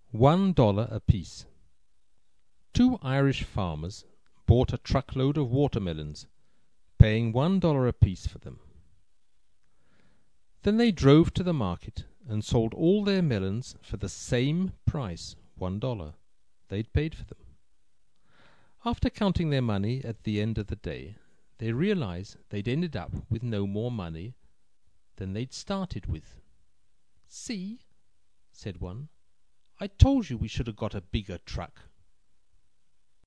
$1 apiece. Two Irish farmers bought a truckload of watermelons, paying $1 apiece for them. Then they drove to the market and sold all their melons for the same price, $1, they'd paid for them. After counting their money at the end of the day, they realized they'd ended up with no more money than they'd started with. "See," said one, "I told you we should have got a bigger truck."